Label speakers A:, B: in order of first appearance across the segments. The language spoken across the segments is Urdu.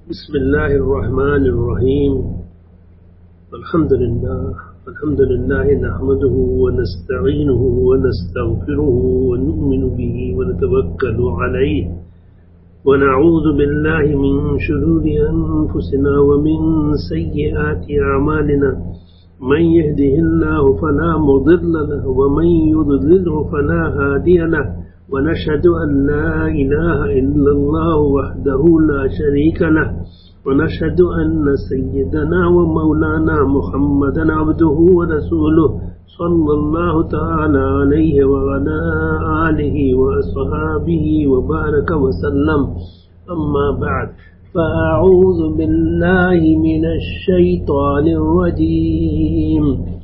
A: بسم الله الرحمن الرحيم. الحمد لله نحمده ونستعينه ونستغفره ونؤمن به ونتوكل عليه ونعوذ بالله من شرور أنفسنا ومن سيئات أعمالنا. من يهده الله فلا مضل له ومن يضلله فلا هادي له، ونشهد أن لا إله إلا الله وحده لا شريك له، ونشهد أن سيدنا ومولانا محمدا عبده ورسوله صلى الله تعالى عليه وعلى آله وأصحابه وبارك وسلم. أما بعد، فأعوذ بالله من الشيطان الرجيم.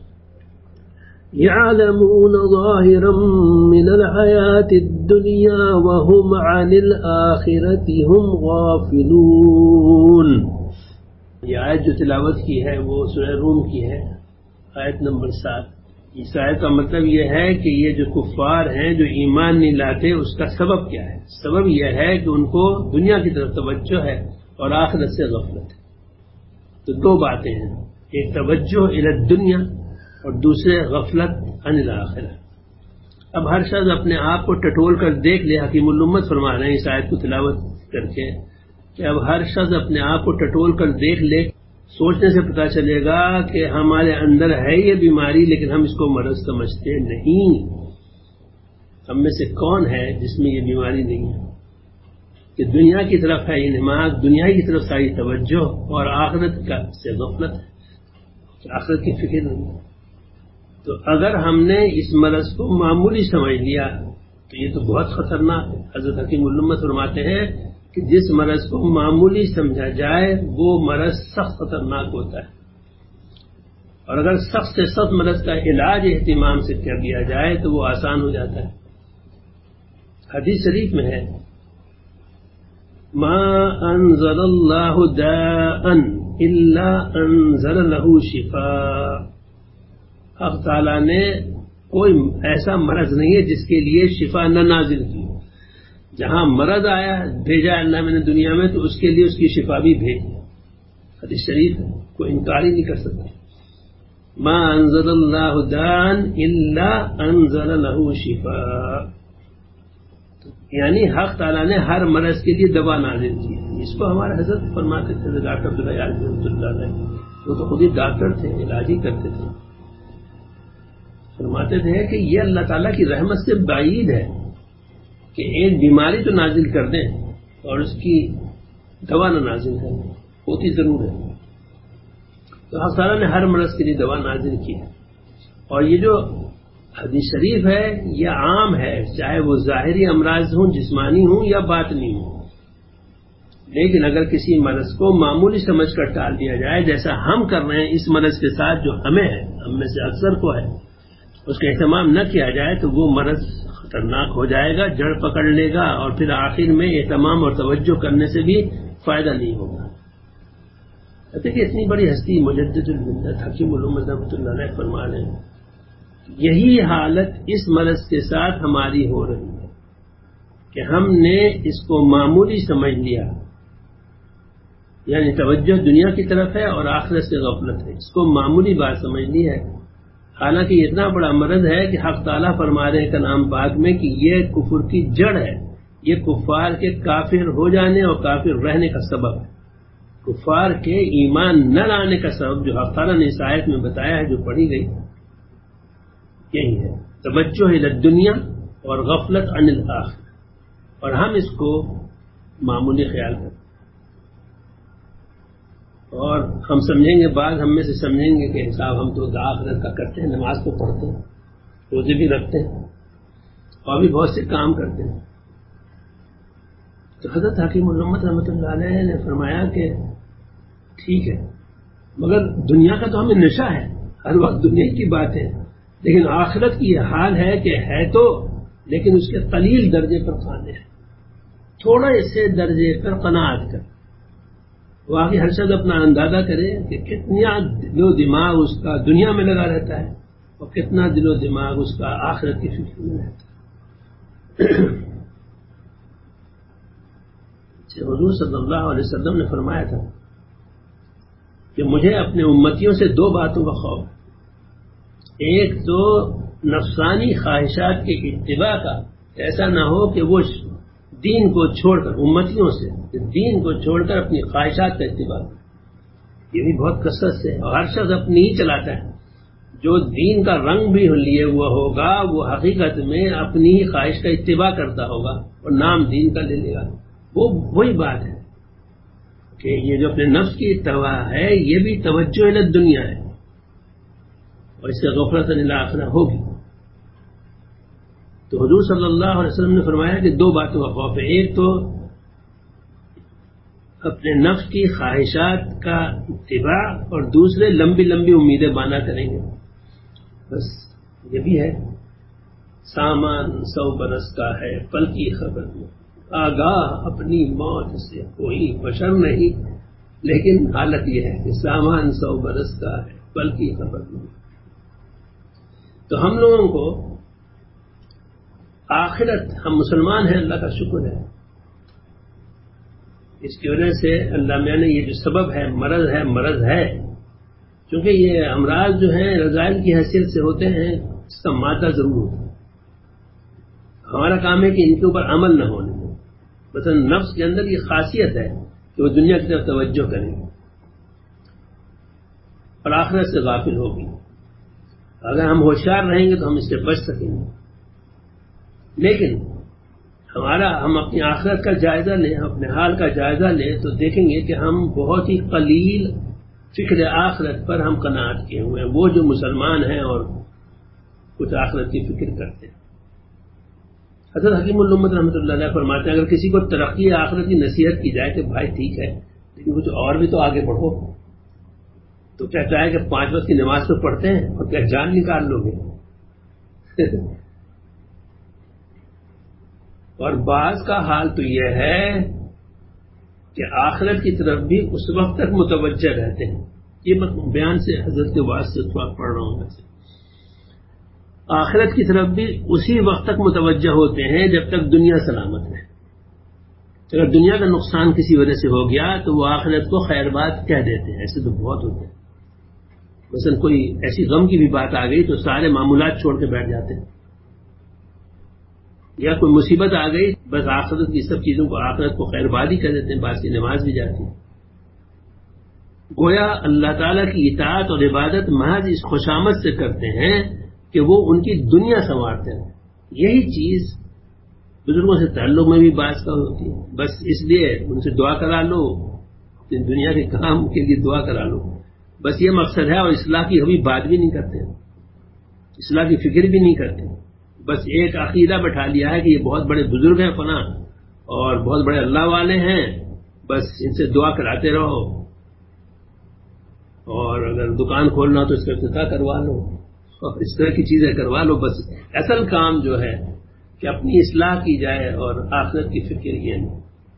A: يعلمون ظاهرا من الحياة الدنيا وهم عن الآخرة هم غافلون. یہ آیت جو تلاوت کی ہے وہ سورہ روم کی ہے، آیت نمبر 7. اس آیت کا مطلب یہ ہے کہ یہ جو کفار ہیں جو ایمان نہیں لاتے، اس کا سبب کیا ہے؟ سبب یہ ہے کہ ان کو دنیا کی طرف توجہ ہے اور آخرت سے غفلت ہے. تو دو باتیں ہیں، ایک توجہ الی الدنیا اور دوسرے غفلت عن الآخرہ. اب ہر شخص اپنے آپ کو ٹٹول کر دیکھ لے. حکیم الامت فرما رہے ہیں اس آیت کو تلاوت کر کے کہ اب ہر شخص اپنے آپ کو ٹٹول کر دیکھ لے. سوچنے سے پتہ چلے گا کہ ہمارے اندر ہے یہ بیماری، لیکن ہم اس کو مرض سمجھتے نہیں. ہم میں سے کون ہے جس میں یہ بیماری نہیں ہے کہ دنیا کی طرف ہے انہماک، دنیا کی طرف ساری توجہ، اور آخرت کا سے غفلت ہے، آخرت کی فکر نہیں. تو اگر ہم نے اس مرض کو معمولی سمجھ لیا تو یہ تو بہت خطرناک ہے. حضرت حکیم الامت فرماتے ہیں کہ جس مرض کو معمولی سمجھا جائے وہ مرض سخت خطرناک ہوتا ہے، اور اگر سخت سے سخت مرض کا علاج اہتمام سے کر دیا جائے تو وہ آسان ہو جاتا ہے. حدیث شریف میں ہے ما انزل اللہ داء الا انزل له شفاء. حق تعالیٰ نے کوئی ایسا مرض نہیں ہے جس کے لیے شفا نہ نازل کی. جہاں مرض آیا بھیجا اللہ میں نے دنیا میں، تو اس کے لیے اس کی شفا بھی بھیجی. حدیث شریف ہے، کوئی انکار ہی نہیں کر سکتا. ما انزل اللہ داء الا انزل له شفاء، یعنی حق تعالیٰ نے ہر مرض کے لیے دوا نازل کی. اس کو ہمارے حضرت فرماتے تھے ڈاکٹر عبداللہ رحمۃ اللہ علیہ، وہ تو خود ہی ڈاکٹر تھے، علاج ہی کرتے تھے. فرماتے تھے کہ یہ اللہ تعالیٰ کی رحمت سے بعید ہے کہ ایک بیماری تو نازل کر دیں اور اس کی دوا نہ نازل کریں، ہوتی ضرور ہے. تو حق تعالیٰ نے ہر مرض کے لیے دوا نازل کی ہے. اور یہ جو حدیث شریف ہے یہ عام ہے، چاہے وہ ظاہری امراض ہوں، جسمانی ہوں یا باطنی ہوں. لیکن اگر کسی مرض کو معمولی سمجھ کر ٹال دیا جائے، جیسا ہم کر رہے ہیں اس مرض کے ساتھ جو ہمیں ہے، ہم میں سے اکثر کو ہے، اس کا اہتمام نہ کیا جائے تو وہ مرض خطرناک ہو جائے گا، جڑ پکڑ لے گا، اور پھر آخر میں اہتمام اور توجہ کرنے سے بھی فائدہ نہیں ہوگا. دیکھیے اتنی بڑی ہستی مجدد الملت حکیم الامت رحمۃ اللہ علیہ فرما رہے ہیں، یہی حالت اس مرض کے ساتھ ہماری ہو رہی ہے کہ ہم نے اس کو معمولی سمجھ لیا، یعنی توجہ دنیا کی طرف ہے اور آخرت سے غفلت ہے. اس کو معمولی بات سمجھ لی ہے، حالانکہ یہ اتنا بڑا مرض ہے کہ حق تعالیٰ فرما رہے ہیں کلام پاک میں کہ یہ کفر کی جڑ ہے، یہ کفار کے کافر ہو جانے اور کافر رہنے کا سبب ہے. کفار کے ایمان نہ لانے کا سبب جو حق تعالیٰ نے اس آیت میں بتایا ہے، جو پڑھی گئی، یہی ہے توجہ الی الدنیا اور غفلت عن الآخرہ. اور ہم اس کو معمولی خیال کرتے ہیں، اور ہم سمجھیں گے، بعض ہم میں سے سمجھیں گے کہ صاحب ہم تو آخرت کا کرتے ہیں، نماز کو پڑھتے ہیں، روزے بھی رکھتے ہیں، اور بھی بہت سے کام کرتے ہیں. تو حضرت حکیم الامت رحمۃ اللہ علیہ نے فرمایا کہ ٹھیک ہے، مگر دنیا کا تو ہمیں نشہ ہے، ہر وقت دنیا کی بات ہے، لیکن آخرت کی یہ حال ہے کہ ہے تو، لیکن اس کے قلیل درجے پر قانع ہے، تھوڑا سے درجے پر قناعت کر. واقعی ہر شخص اپنا اندازہ کرے کہ کتنا دل و دماغ اس کا دنیا میں لگا رہتا ہے اور کتنا دل و دماغ اس کا آخرت کی فکر میں رہتا ہے. سے حضور صلی اللہ علیہ وسلم نے فرمایا تھا کہ مجھے اپنے امتیوں سے دو باتوں کا خوف ہے. ایک تو نفسانی خواہشات کے اتباع کا، ایسا نہ ہو کہ وہ دین کو چھوڑ کر، امتیوں سے دین کو چھوڑ کر اپنی خواہشات کا اتباع کرے. یہ بھی بہت کثرت سے، اور ہر شخص اپنی ہی چلاتا ہے. جو دین کا رنگ بھی لیے ہوا ہوگا وہ حقیقت میں اپنی ہی خواہش کا اتباع کرتا ہوگا اور نام دین کا لے لے گا. وہی بات ہے کہ یہ جو اپنے نفس کی اتباع ہے یہ بھی توجہ الی دنیا ہے، اور اس سے غفلت عن الآخرہ ہوگی. تو حضور صلی اللہ علیہ وسلم نے فرمایا کہ دو باتوں کا خوف ہے. ایک تو اپنے نفس کی خواہشات کا اتباع، اور دوسرے لمبی لمبی امیدیں بانا کریں گے. بس یہ بھی ہے، سامان 100 برس کا ہے پل کی خبر میں، آگاہ اپنی موت سے کوئی بشر نہیں. لیکن حالت یہ ہے کہ سامان 100 برس کا ہے پل کی خبر میں. تو ہم لوگوں کو آخرت، ہم مسلمان ہیں، اللہ کا شکر ہے، اس کی وجہ سے اللہ میاں نے یہ جو سبب ہے، مرض ہے، چونکہ یہ امراض جو ہیں رذائل کی حیثیت سے ہوتے ہیں، اس کا مادہ ضرور ہوتا ہے. ہمارا کام ہے کہ ان کے اوپر عمل نہ ہونے دیں. مثلا نفس کے اندر یہ خاصیت ہے کہ وہ دنیا کی طرف توجہ کرے گی اور آخرت سے غافل ہوگی. اگر ہم ہوشیار رہیں گے تو ہم اس سے بچ سکیں گے. لیکن ہم اپنی آخرت کا جائزہ لیں، اپنے حال کا جائزہ لیں تو دیکھیں گے کہ ہم بہت ہی قلیل فکر آخرت پر ہم قناعت کیے ہوئے ہیں، وہ جو مسلمان ہیں اور کچھ آخرت کی فکر کرتے ہیں. حضرت حکیم الامت رحمۃ اللہ علیہ فرماتے ہیں اگر کسی کو ترقی آخرت کی نصیحت کی جائے کہ بھائی ٹھیک ہے لیکن کچھ اور بھی تو آگے بڑھو، تو کہتا ہے کہ 5 وقت کی نماز تو پڑھتے ہیں اور کیا جان نکال لو گے. اور بعض کا حال تو یہ ہے کہ آخرت کی طرف بھی اس وقت تک متوجہ رہتے ہیں. یہ بیان سے حضرت کے واضح سے تھوڑا پڑھ رہا ہوں ویسے. آخرت کی طرف بھی اسی وقت تک متوجہ ہوتے ہیں جب تک دنیا سلامت ہے. اگر دنیا کا نقصان کسی وجہ سے ہو گیا تو وہ آخرت کو خیر بات کہہ دیتے ہیں. ایسے تو بہت ہوتے ہیں. مثلا کوئی ایسی غم کی بھی بات آ گئی تو سارے معمولات چھوڑ کے بیٹھ جاتے ہیں، یا کوئی مصیبت آ گئی بس آخرت کی سب چیزوں کو، آخرت کو خیر بات ہی کہہ دیتے ہیں، بعض کی نماز بھی جاتی ہے. گویا اللہ تعالیٰ کی اطاعت اور عبادت محض اس خوشامد سے کرتے ہیں کہ وہ ان کی دنیا سنوارتے ہیں. یہی چیز بزرگوں سے تعلق میں بھی بعض کا ہوتی ہے. بس اس لیے ان سے دعا کرا لو، دنیا کے کام کے لیے دعا کرا لو، بس یہ مقصد ہے. اور اصلاح کی کبھی بات بھی نہیں کرتے، اصلاح کی فکر بھی نہیں کرتے. بس ایک عقیدہ بٹھا لیا ہے کہ یہ بہت بڑے بزرگ ہیں فلاں اور بہت بڑے اللہ والے ہیں، بس ان سے دعا کراتے رہو، اور اگر دکان کھولنا تو اس کا افتتاح کروا لو اور اس طرح کی چیزیں کروا لو. بس اصل کام جو ہے کہ اپنی اصلاح کی جائے اور آخرت کی فکر یہ نہیں.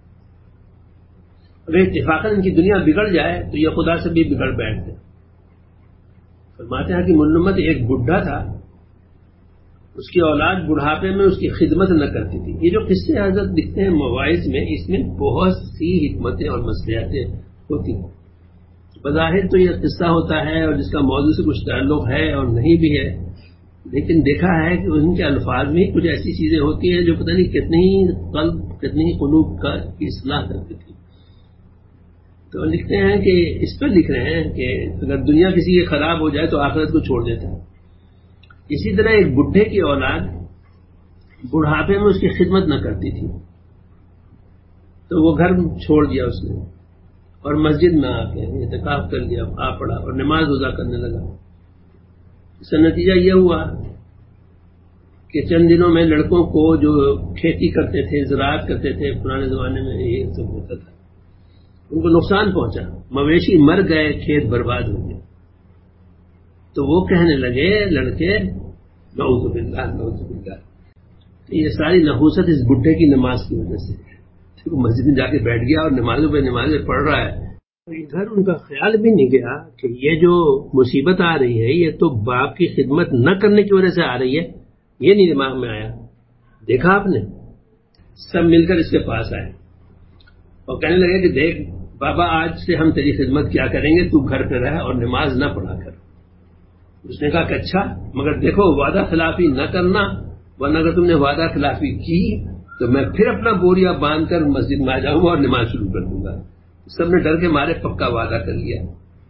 A: اگر اتفاقاً ان کی دنیا بگڑ جائے تو یہ خدا سے بھی بگڑ بیٹھتے. فرماتے ہیں کہ ملمت ایک بڈھا تھا، اس کی اولاد بڑھاپے میں اس کی خدمت نہ کرتی تھی. یہ جو قصے حضرت لکھتے ہیں مواعظ میں، اس میں بہت سی حکمتیں اور مصلحتیں ہوتی ہیں. بظاہر تو یہ قصہ ہوتا ہے اور جس کا موضوع سے کچھ تعلق ہے اور نہیں بھی ہے، لیکن دیکھا ہے کہ ان کے الفاظ میں کچھ ایسی چیزیں ہوتی ہیں جو پتہ نہیں کتنی قلب، کتنی قلوب کا اصلاح کرتی تھی. تو لکھتے ہیں کہ اس پر لکھ رہے ہیں کہ اگر دنیا کسی کی خراب ہو جائے تو آخرت کو چھوڑ دیتا ہے. اسی طرح ایک بڈھے کی اولاد بڑھاپے میں اس کی خدمت نہ کرتی تھی تو وہ گھر چھوڑ دیا اس نے اور مسجد میں آ کے اعتکاف کر لیا، آ پڑا اور نماز روزہ کرنے لگا. اس کا نتیجہ یہ ہوا کہ چند دنوں میں لڑکوں کو جو کھیتی کرتے تھے، زراعت کرتے تھے، پرانے زمانے میں یہ سب ہوتا تھا، ان کو نقصان پہنچا. مویشی مر گئے، کھیت برباد ہو گئے. تو وہ کہنے لگے لڑکے نعوذ باللہ نعوذ باللہ. یہ ساری نحوست اس بڈھے کی نماز کی وجہ سے. مسجد میں جا کے بیٹھ گیا اور نمازوں پہ نمازیں پڑھ رہا ہے. ادھر ان کا خیال بھی نہیں گیا کہ یہ جو مصیبت آ رہی ہے یہ تو باپ کی خدمت نہ کرنے کی وجہ سے آ رہی ہے. یہ نہیں دماغ میں آیا. دیکھا آپ نے، سب مل کر اس کے پاس آئے اور کہنے لگے کہ دیکھ بابا آج سے ہم تیری خدمت کیا کریں گے، تو گھر پہ رہ اور نماز نہ پڑھا کر۔ اس نے کہا کہ اچھا، مگر دیکھو وعدہ خلافی نہ کرنا، ورنہ اگر تم نے وعدہ خلافی کی تو میں پھر اپنا بوریا باندھ کر مسجد میں آ جاؤں گا اور نماز شروع کر دوں گا۔ سب نے ڈر کے مارے پکا وعدہ کر لیا۔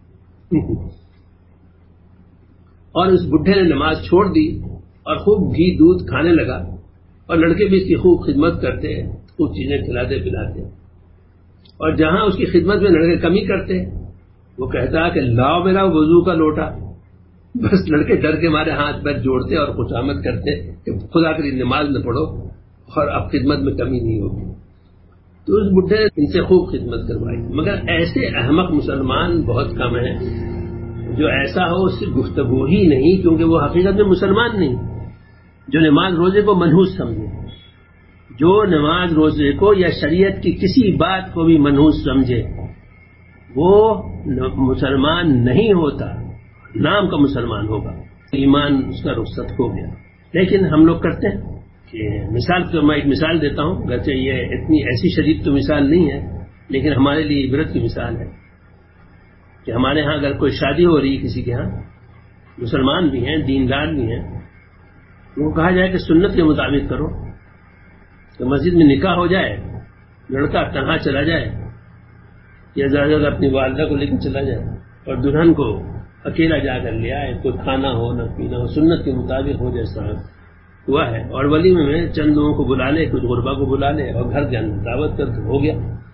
A: اور اس بڈھے نے نماز چھوڑ دی اور خوب گھی دودھ کھانے لگا، اور لڑکے بھی اس کی خوب خدمت کرتے، خوب چیزیں کھلاتے پلاتے، اور جہاں اس کی خدمت میں لڑکے کمی کرتے وہ کہتا کہ لاؤ میرا وضو کا لوٹا۔ بس لڑکے ڈر کے مارے ہاتھ پیر جوڑتے اور خوشامد کرتے کہ خدا کے لیے نماز نہ پڑھو اور اب خدمت میں کمی نہیں ہوگی۔ تو اس بڈھے نے ان سے خوب خدمت کروائی، مگر ایسے احمق مسلمان بہت کم ہیں جو ایسا ہو اس سے گفتگو ہی نہیں، کیونکہ وہ حقیقت میں مسلمان نہیں، جو نماز روزے کو منحوس سمجھے، جو نماز روزے کو یا شریعت کی کسی بات کو بھی منحوس سمجھے وہ مسلمان نہیں ہوتا، نام کا مسلمان ہوگا، ایمان اس کا رخصت ہو گیا۔ لیکن ہم لوگ کرتے ہیں کہ مثال تو میں ایک مثال دیتا ہوں، گرچہ یہ اتنی ایسی شدید تو مثال نہیں ہے، لیکن ہمارے لیے عبرت کی مثال ہے کہ ہمارے ہاں اگر کوئی شادی ہو رہی ہے کسی کے ہاں، مسلمان بھی ہیں دیندار بھی ہیں، وہ کہا جائے کہ سنت کے مطابق کرو، تو مسجد میں نکاح ہو جائے، لڑکا تنہا چلا جائے یا زیادہ زیادہ اپنی والدہ کو لے کر چلا جائے اور دلہن کو اکیلا جا کر لے آئے، کوئی کھانا ہو نہ پینا ہو، سنت کے مطابق ہو جیسا ہوا ہے، اور ولیمے میں چند لوگوں کو بلا لے، کچھ غربا کو بلا لے اور گھر کے اندر دعوت کر تو ہو گیا،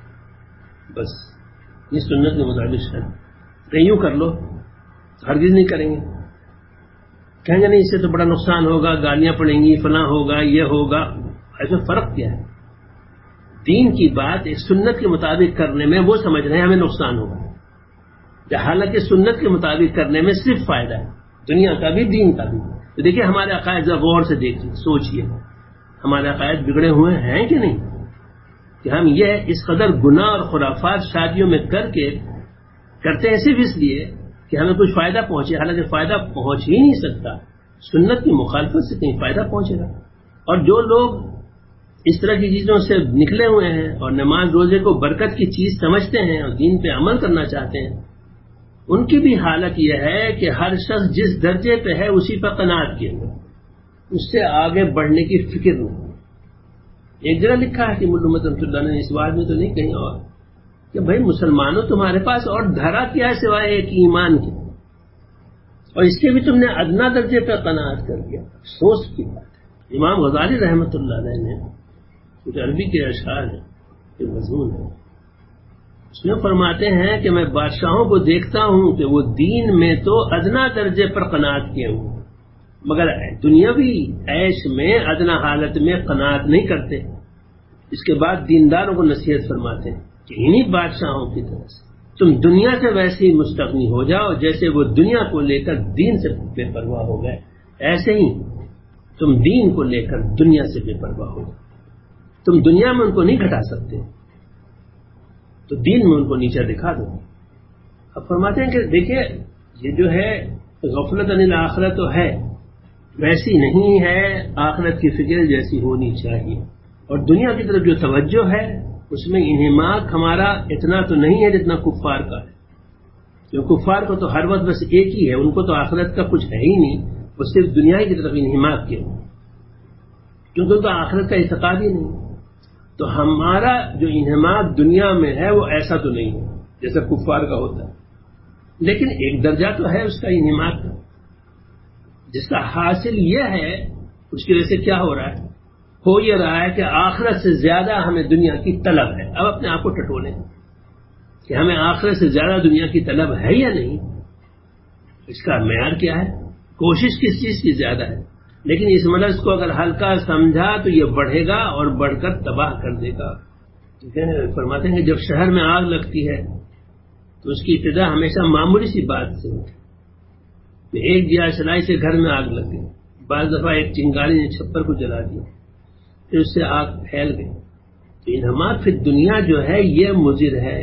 A: بس یہ سنت کے مطابق ہے۔ یوں کر لو تو ہرگز نہیں کریں گے، کہیں گے نہیں اس سے تو بڑا نقصان ہوگا، گالیاں پڑیں گی، فلاں ہوگا، یہ ہوگا۔ ایسا فرق کیا ہے؟ دین کی بات ایک سنت کے مطابق کرنے میں وہ سمجھ رہے ہیں ہمیں نقصان ہوگا، حالانکہ سنت کے مطابق کرنے میں صرف فائدہ ہے، دنیا کا بھی دین کا بھی۔ تو دیکھیے ہمارے عقائد غور سے دیکھیے، سوچئے ہمارے عقائد بگڑے ہوئے ہیں کہ نہیں، کہ ہم یہ اس قدر گناہ اور خرافات شادیوں میں کرتے ہیں صرف اس لیے کہ ہمیں کچھ فائدہ پہنچے، حالانکہ فائدہ پہنچ ہی نہیں سکتا، سنت کی مخالفت سے کہیں فائدہ پہنچے گا۔ اور جو لوگ اس طرح کی چیزوں سے نکلے ہوئے ہیں اور نماز روزے کو برکت کی چیز سمجھتے ہیں اور دین پہ عمل کرنا چاہتے ہیں، ان کی بھی حالت یہ ہے کہ ہر شخص جس درجے پہ ہے اسی پر قناعت کیے ہوئے، اس سے آگے بڑھنے کی فکر نہیں۔ ایک جگہ لکھا ہے کہ ملا محمد رحمۃ اللہ نے، اس بات میں تو نہیں کہیں اور، کہ بھائی مسلمانوں تمہارے پاس اور دھرا کیا ہے سوائے ایک ایمان کے، اور اس کے بھی تم نے ادنا درجے پہ قناعت کر دیا۔ افسوس کی بات ہے۔ امام غزالی رحمۃ اللہ علیہ نے کچھ عربی کے اشعار ہیں کہ مضمون ہے، اس میں فرماتے ہیں کہ میں بادشاہوں کو دیکھتا ہوں کہ وہ دین میں تو ادنا درجے پر قناعت کیے ہوئے، مگر دنیاوی عیش میں ادنا حالت میں قناعت نہیں کرتے۔ اس کے بعد دینداروں کو نصیحت فرماتے ہیں کہ انہی بادشاہوں کی طرح سے تم دنیا سے ویسے ہی مستغنی ہو جاؤ جیسے وہ دنیا کو لے کر دین سے بے پرواہ ہو گئے، ایسے ہی تم دین کو لے کر دنیا سے بے پرواہ ہو جاؤ۔ تم دنیا میں ان کو نہیں گھٹا سکتے تو دین میں ان کو نیچا دکھا دو۔ اب فرماتے ہیں کہ دیکھیے یہ جو ہے غفلت عن الآخرہ تو ہے، ویسی نہیں ہے آخرت کی فکر جیسی ہونی چاہیے، اور دنیا کی طرف جو توجہ ہے اس میں انہماک ہمارا اتنا تو نہیں ہے جتنا کفار کا ہے، جو کفار کو تو ہر وقت بس ایک ہی ہے، ان کو تو آخرت کا کچھ ہے ہی نہیں، وہ صرف دنیا کی طرف انہماک کیا، کیونکہ ان کا آخرت کا اعتقاد ہی نہیں۔ تو ہمارا جو انہماک دنیا میں ہے وہ ایسا تو نہیں ہے جیسا کفار کا ہوتا ہے، لیکن ایک درجہ تو ہے اس کا انہماک کا، جس کا حاصل یہ ہے اس کی وجہ سے کیا ہو رہا ہے، ہو یہ رہا ہے کہ آخرت سے زیادہ ہمیں دنیا کی طلب ہے۔ اب اپنے آپ کو ٹٹولیں کہ ہمیں آخرت سے زیادہ دنیا کی طلب ہے یا نہیں، اس کا معیار کیا ہے، کوشش کس چیز کی زیادہ ہے۔ لیکن اس مرض کو اگر ہلکا سمجھا تو یہ بڑھے گا اور بڑھ کر تباہ کر دے گا۔ فرماتے ہیں کہ جب شہر میں آگ لگتی ہے تو اس کی ابتدا ہمیشہ معمولی سی بات سے ہوتی ہے، ایک دیا سلائی سے گھر میں آگ لگ گئی، بعض دفعہ ایک چنگاری نے چھپر کو جلا دیا، پھر اس سے آگ پھیل گئی۔ تو انہماک فی دنیا جو ہے یہ مضر ہے۔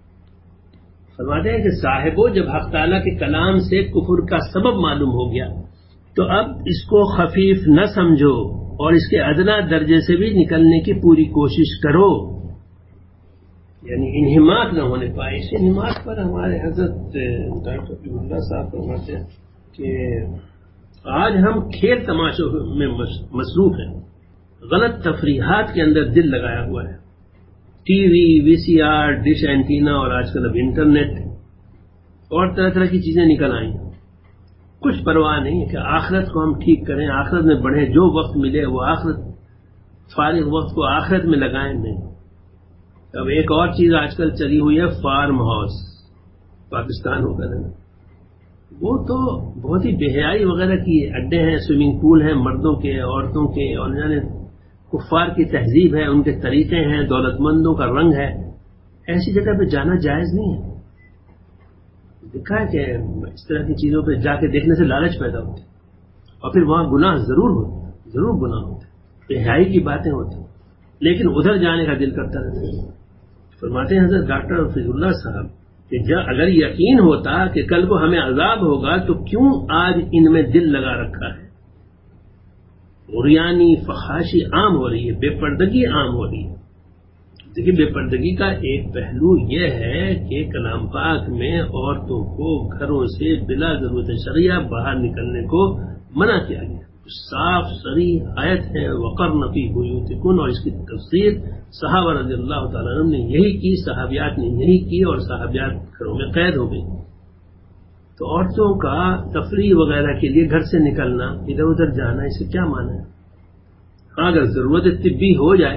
A: فرماتے ہیں کہ صاحبو جب حق تعالیٰ کے کلام سے کفر کا سبب معلوم ہو گیا تو اب اس کو خفیف نہ سمجھو اور اس کے ادنا درجے سے بھی نکلنے کی پوری کوشش کرو۔ یعنی انہماک نہ ہونے پائے. اس انہماک پر ہمارے حضرت ڈاکٹر فضل اللہ صاحب فرماتے ہیں کہ آج ہم کھیل تماشوں میں مصروف ہیں، غلط تفریحات کے اندر دل لگایا ہوا ہے، T V, V C R, dish antenna اور آج کل اب انٹرنیٹ اور طرح طرح کی چیزیں نکل آئی ہیں. کچھ پرواہ نہیں ہے کہ آخرت کو ہم ٹھیک کریں، آخرت میں بڑھیں، جو وقت ملے وہ آخرت، فارغ وقت کو آخرت میں لگائیں. نہیں. اب ایک اور چیز آج کل چلی ہوئی ہے، فارم ہاؤس. پاکستان وغیرہ میں وہ تو بہت ہی بے حیائی وغیرہ کی اڈے ہیں، سوئمنگ پول ہیں مردوں کے، عورتوں کے، اور جانے کفار کی تہذیب ہے، ان کے طریقے ہیں، دولت مندوں کا رنگ ہے. ایسی جگہ پہ جانا جائز نہیں ہے. دیکھا ہے کہ اس طرح کی چیزوں پہ جا کے دیکھنے سے لالچ پیدا ہوتی ہے، اور پھر وہاں گناہ ضرور گناہ ہوتے، بے حیائی کی باتیں ہوتی، لیکن ادھر جانے کا دل کرتا رہتا ہے. فرماتے ہیں حضرت ڈاکٹر فضل اللہ صاحب کہ اگر یقین ہوتا کہ کل کو ہمیں عذاب ہوگا تو کیوں آج ان میں دل لگا رکھا ہے. عریانی، فحاشی عام ہو رہی ہے، بے پردگی عام ہو رہی ہے. دیکھیے، بے پردگی کا ایک پہلو یہ ہے کہ کلام پاک میں عورتوں کو گھروں سے بلا ضرورت شرعیہ باہر نکلنے کو منع کیا گیا. صاف صریح آیت ہے، وقرن فی بیوتکن، اور اس کی تفسیر صحابہ رضی اللہ تعالیٰ عنہ نے یہی کی، صحابیات نے یہی کی، اور صحابیات گھروں میں قید ہو گئی. تو عورتوں کا تفریح وغیرہ کے لیے گھر سے نکلنا، ادھر ادھر جانا، اس سے کیا معنی ہے؟ ہاں، اگر ضرورت طبی ہو جائے،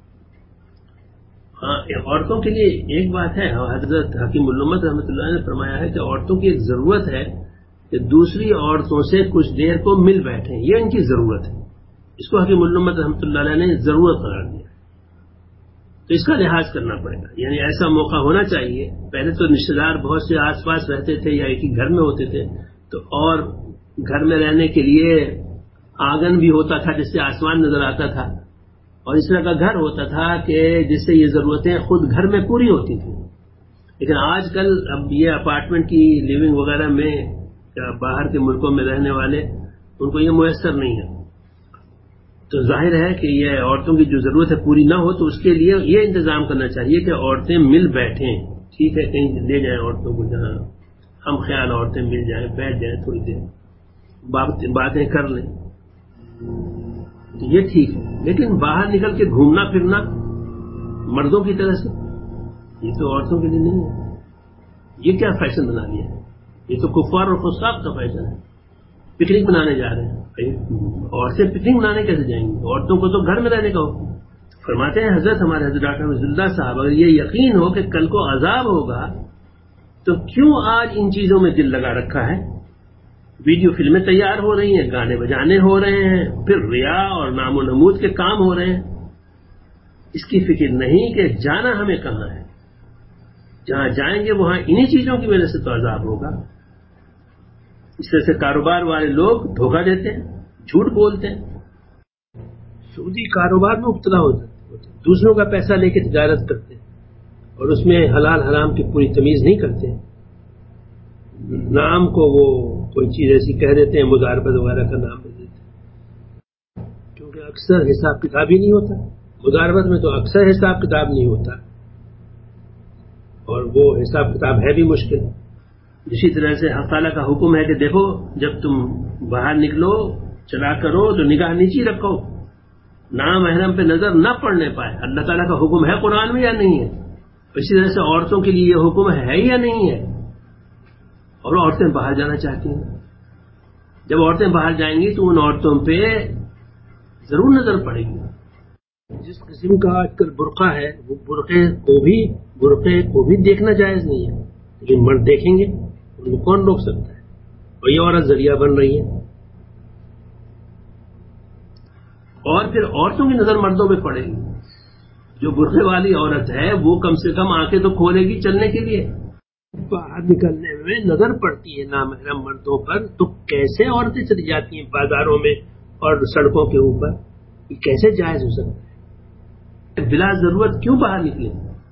A: ہاں عورتوں کے لیے ایک بات ہے. حضرت حکیم الامت رحمۃ اللہ نے فرمایا ہے کہ عورتوں کی ایک ضرورت ہے کہ دوسری عورتوں سے کچھ دیر کو مل بیٹھیں، یہ ان کی ضرورت ہے. اس کو حکیم الامت رحمۃ اللہ علیہ نے ضرورت قرار دیا. تو اس کا لحاظ کرنا پڑے گا. یعنی ایسا موقع ہونا چاہیے. پہلے تو رشتے دار بہت سے آس پاس رہتے تھے یا ایک ہی گھر میں ہوتے تھے، تو اور گھر میں رہنے کے لیے آنگن بھی ہوتا تھا جس سے آسمان نظر آتا تھا، اور اس طرح کا گھر ہوتا تھا کہ جس سے یہ ضرورتیں خود گھر میں پوری ہوتی تھیں. لیکن آج کل اب یہ اپارٹمنٹ کی لیونگ وغیرہ میں باہر کے ملکوں میں رہنے والے، ان کو یہ میسر نہیں ہے. تو ظاہر ہے کہ یہ عورتوں کی جو ضرورت ہے پوری نہ ہو، تو اس کے لیے یہ انتظام کرنا چاہیے کہ عورتیں مل بیٹھیں. ٹھیک ہے، کہیں لے جائیں عورتوں کو جہاں ہم خیال عورتیں مل جائیں، بیٹھ جائیں، تھوڑی دیر باتیں کر لیں، تو یہ ٹھیک ہے. لیکن باہر نکل کے گھومنا پھرنا مردوں کی طرح سے، یہ تو عورتوں کے لیے نہیں ہے. یہ کیا فیشن بنا لیا ہے؟ یہ تو کفار اور فساق کا فیشن ہے. پکنک منانے جا رہے ہیں، عورتیں پکنک منانے کیسے جائیں گی؟ عورتوں کو تو گھر میں رہنے کا حکم. فرماتے ہیں حضرت ہمارے حضرت ڈاکٹر فضل اللہ صاحب، اگر یہ یقین ہو کہ کل کو عذاب ہوگا تو کیوں آج ان چیزوں میں دل لگا رکھا ہے؟ ویڈیو فلمیں تیار ہو رہی ہیں، گانے بجانے ہو رہے ہیں، پھر ریا اور نام و نمود کے کام ہو رہے ہیں. اس کی فکر نہیں کہ جانا ہمیں کہاں ہے. جہاں جائیں گے وہاں انہی چیزوں کی وجہ سے تو عذاب ہوگا. اس طرح سے کاروبار والے لوگ دھوکہ دیتے ہیں، جھوٹ بولتے ہیں، سودی کاروبار میں مبتلا ہوتے ہیں، دوسروں کا پیسہ لے کے تجارت کرتے ہیں، اور اس میں حلال حرام کی پوری تمیز نہیں کرتے. نام کو وہ کوئی چیز ایسی کہہ دیتے ہیں، مضاربت وغیرہ کا نام دے دیتے ہیں، کیونکہ اکثر حساب کتاب ہی نہیں ہوتا. مضاربت میں تو اکثر حساب کتاب نہیں ہوتا، اور وہ حساب کتاب ہے بھی مشکل. اسی طرح سے حق تعالیٰ کا حکم ہے کہ دیکھو، جب تم باہر نکلو چلا کرو تو نگاہ نیچی رکھو، نامحرم پہ نظر نہ پڑنے پائے. اللہ تعالیٰ کا حکم ہے قرآن میں یا نہیں ہے؟ اسی طرح سے عورتوں کے لیے یہ حکم ہے یا نہیں ہے؟ اور عورتیں باہر جانا چاہتی ہیں. جب عورتیں باہر جائیں گی تو ان عورتوں پہ ضرور نظر پڑے گی. جس قسم کا آج کل برقع ہے، وہ برقعے کو بھی دیکھنا جائز نہیں ہے، لیکن مرد دیکھیں گے، ان کو کون روک سکتا ہے؟ اور یہ عورت ذریعہ بن رہی ہے. اور پھر عورتوں کی نظر مردوں پہ پڑے گی. جو برقعے والی عورت ہے وہ کم سے کم آنکھیں تو کھولے گی چلنے کے لیے. باہر نکلنے میں نظر پڑتی ہے نامحرم مردوں پر، تو کیسے عورتیں چلی جاتی ہیں بازاروں میں اور سڑکوں کے اوپر؟ یہ کیسے جائز ہو سکتا ہے؟ بلا ضرورت کیوں باہر نکلے؟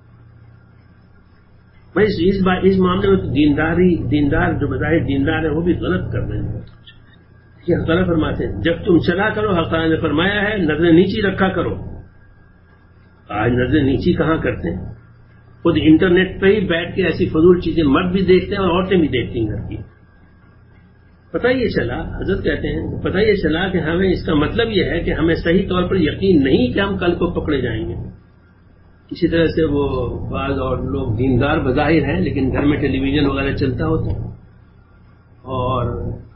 A: اس معاملے میں تو دیندار جو بظاہر دیندار ہیں وہ بھی غلط کر رہے ہیں. حق تعالیٰ فرماتے ہیں جب تم چلا کرو، حق تعالیٰ نے فرمایا ہے نظریں نیچی رکھا کرو. آج نظریں نیچی کہاں کرتے ہیں؟ خود انٹرنیٹ پہ ہی بیٹھ کے ایسی فضول چیزیں مرد بھی دیکھتے ہیں اور عورتیں بھی دیکھتی ہیں گھر کی. پتہ یہ چلا، حضرت کہتے ہیں پتہ یہ چلا کہ ہمیں اس کا مطلب یہ ہے کہ ہمیں صحیح طور پر یقین نہیں کہ ہم کل کو پکڑے جائیں گے. اسی طرح سے وہ بعض اور لوگ دیندار بظاہر ہیں لیکن گھر میں ٹیلی ویژن وغیرہ چلتا ہوتا ہے اور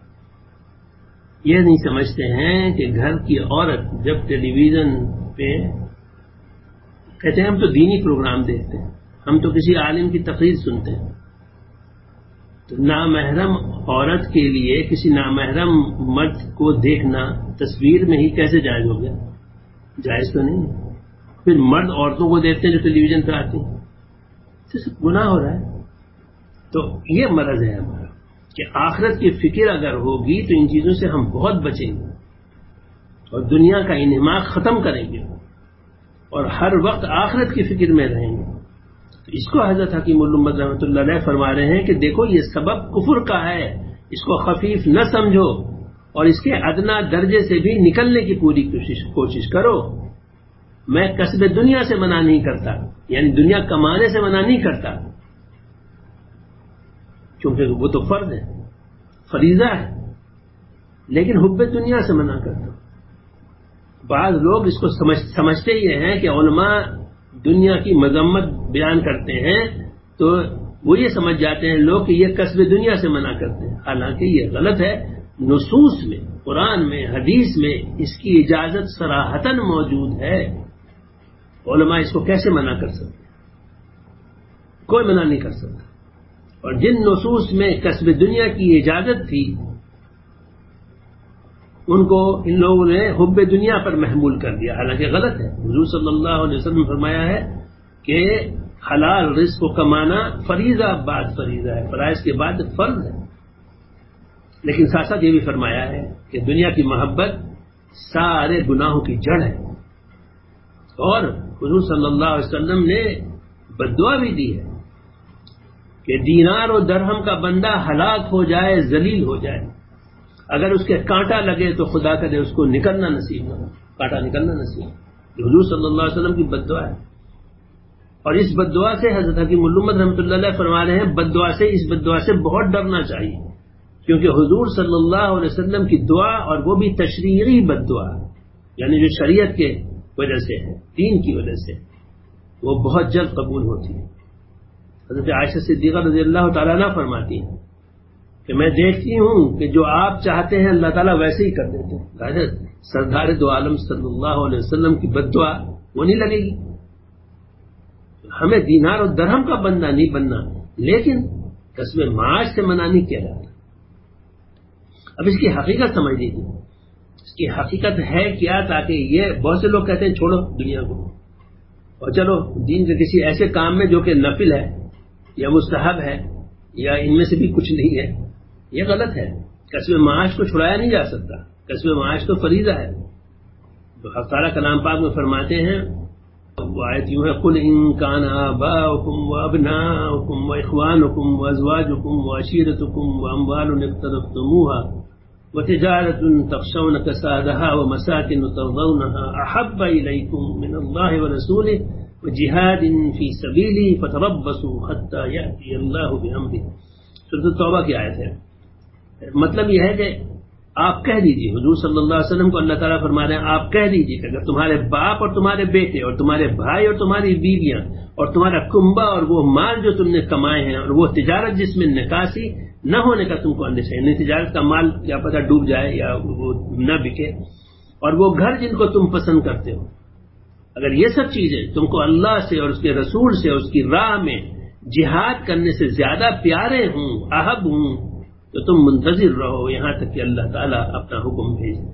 A: یہ نہیں سمجھتے ہیں کہ گھر کی عورت جب ٹیلی ویژن پہ کہتے ہیں ہم تو دینی پروگرام دیکھتے ہیں، ہم تو کسی عالم کی تقریر سنتے ہیں، تو نامحرم عورت کے لیے کسی نامحرم مرد کو دیکھنا تصویر میں ہی کیسے جائز ہو گیا؟ جائز تو نہیں. پھر مرد عورتوں کو دیکھتے ہیں جو ٹیلی ویژن پہ آتی ہیں، تو سب گناہ ہو رہا ہے. تو یہ مرض ہے ہمارا کہ آخرت کی فکر اگر ہوگی تو ان چیزوں سے ہم بہت بچیں گے اور دنیا کا انہماک ختم کریں گے اور ہر وقت آخرت کی فکر میں رہیں گے. تو اس کو حضرت حکیم الامت رحمۃ اللہ علیہ فرما رہے ہیں کہ دیکھو یہ سبب کفر کا ہے، اس کو خفیف نہ سمجھو اور اس کے ادنا درجے سے بھی نکلنے کی پوری کوشش کرو. میں کسب دنیا سے منع نہیں کرتا، یعنی دنیا کمانے سے منع نہیں کرتا کیونکہ وہ تو فرض ہے، فریضہ ہے، لیکن حب دنیا سے منع کرتا. بعض لوگ اس کو سمجھتے یہ ہیں کہ علماء دنیا کی مذمت بیان کرتے ہیں تو وہ یہ سمجھ جاتے ہیں لوگ کہ یہ کسب دنیا سے منع کرتے ہیں، حالانکہ یہ غلط ہے. نصوص میں، قرآن میں، حدیث میں اس کی اجازت صراحتاً موجود ہے. علماء اس کو کیسے منع کر سکتے؟ کوئی منع نہیں کر سکتا. اور جن نصوص میں کسب دنیا کی اجازت تھی ان کو ان لوگوں نے حب دنیا پر محمول کر دیا، حالانکہ غلط ہے. حضور صلی اللہ علیہ وسلم نے فرمایا ہے کہ حلال رزق کو کمانا فریضہ بعد فریضہ ہے، فرائض کے بعد فرض ہے. لیکن ساتھ ساتھ یہ بھی فرمایا ہے کہ دنیا کی محبت سارے گناہوں کی جڑ ہے. اور حضور صلی اللہ علیہ وسلم نے بددعا بھی دی ہے کہ دینار و درہم کا بندہ ہلاک ہو جائے، ذلیل ہو جائے، اگر اس کے کانٹا لگے تو خدا کرے اس کو نکلنا نصیب نہ ہو، کانٹا نکلنا نصیب. یہ حضور صلی اللہ علیہ وسلم کی بددعا ہے. اور اس بددعا سے حضرت حکیم الامت رحمۃ اللہ علیہ فرما رہے ہیں بددعا سے، اس بددعا سے بہت ڈرنا چاہیے، کیونکہ حضور صلی اللہ علیہ وسلم کی دعا، اور وہ بھی تشریعی بددعا، یعنی جو شریعت کے وجہ سے ہے، دین کی وجہ سے، وہ بہت جلد قبول ہوتی ہے. حضرت عائشہ صدیقہ رضی اللہ تعالیٰ عنہ فرماتی ہیں کہ میں دیکھتی ہوں کہ جو آپ چاہتے ہیں اللہ تعالیٰ ویسے ہی کر دیتے ہیں. ظاہر سردار دو عالم صلی اللہ علیہ وسلم کی بددعا وہ نہیں لگے گی. ہمیں دینار اور درہم کا بندہ نہیں بننا، لیکن قسم معاش سے منع نہیں کیا جاتا. اب اس کی حقیقت سمجھ لیجیے. اس کی حقیقت ہے کیا؟ تاکہ یہ بہت سے لوگ کہتے ہیں چھوڑو دنیا کو اور چلو دین کے کسی ایسے کام میں جو کہ نفل ہے یا مستحب ہے یا ان میں سے بھی کچھ نہیں ہے. یہ غلط ہے. کسب معاش کو چھڑایا نہیں جا سکتا، کسب معاش تو فریضہ ہے. تو حق تعالیٰ کلام پاک میں فرماتے ہیں، وہ آیت یوں ہے، قل ان کان آباؤکم وابناؤکم واخوانکم وازواجکم وعشیرتکم واموال اقترفتموها وتجارة تخشون كسادها ومساكن ترضونها أحب إليكم من الله ورسوله وجهاد في سبيله فتربصوا حتى يأتي الله بأمره. سورۃ التوبہ کی آیت ہے. مطلب یہ ہے کہ آپ کہہ دیجئے، حضور صلی اللہ علیہ وسلم کو اللہ تعالیٰ فرما رہے ہیں آپ کہہ دیجئے کہ اگر تمہارے باپ اور تمہارے بیٹے اور تمہارے بھائی اور تمہاری بیویاں اور تمہارا کنبہ اور وہ مال جو تم نے کمائے ہیں اور وہ تجارت جس میں نکاسی نہ ہونے کا تم کو اندیشہ ہے، یعنی تجارت کا مال کیا پتہ ڈوب جائے یا وہ نہ بکے، اور وہ گھر جن کو تم پسند کرتے ہو، اگر یہ سب چیزیں تم کو اللہ سے اور اس کے رسول سے اور اس کی راہ میں جہاد کرنے سے زیادہ پیارے ہوں، احب ہوں، تو تم منتظر رہو یہاں تک کہ اللہ تعالیٰ اپنا حکم بھیجے.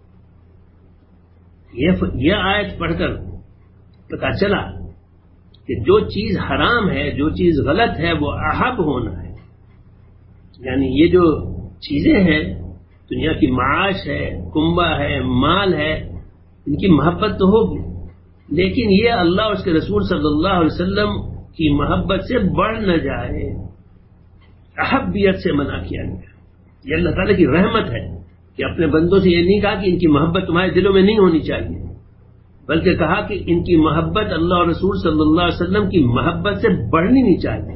A: یہ آیت پڑھ کر پتہ چلا کہ جو چیز حرام ہے، جو چیز غلط ہے، وہ احب ہونا ہے. یعنی یہ جو چیزیں ہیں، دنیا کی معاش ہے، کنبہ ہے، مال ہے، ان کی محبت تو ہوگی، لیکن یہ اللہ اور اس کے رسول صلی اللہ علیہ وسلم کی محبت سے بڑھ نہ جائے. احبیت سے منع کیا گیا. یہ اللہ تعالیٰ کی رحمت ہے کہ اپنے بندوں سے یہ نہیں کہا کہ ان کی محبت تمہارے دلوں میں نہیں ہونی چاہیے، بلکہ کہا کہ ان کی محبت اللہ اور رسول صلی اللہ علیہ وسلم کی محبت سے بڑھنی نہیں چاہیے.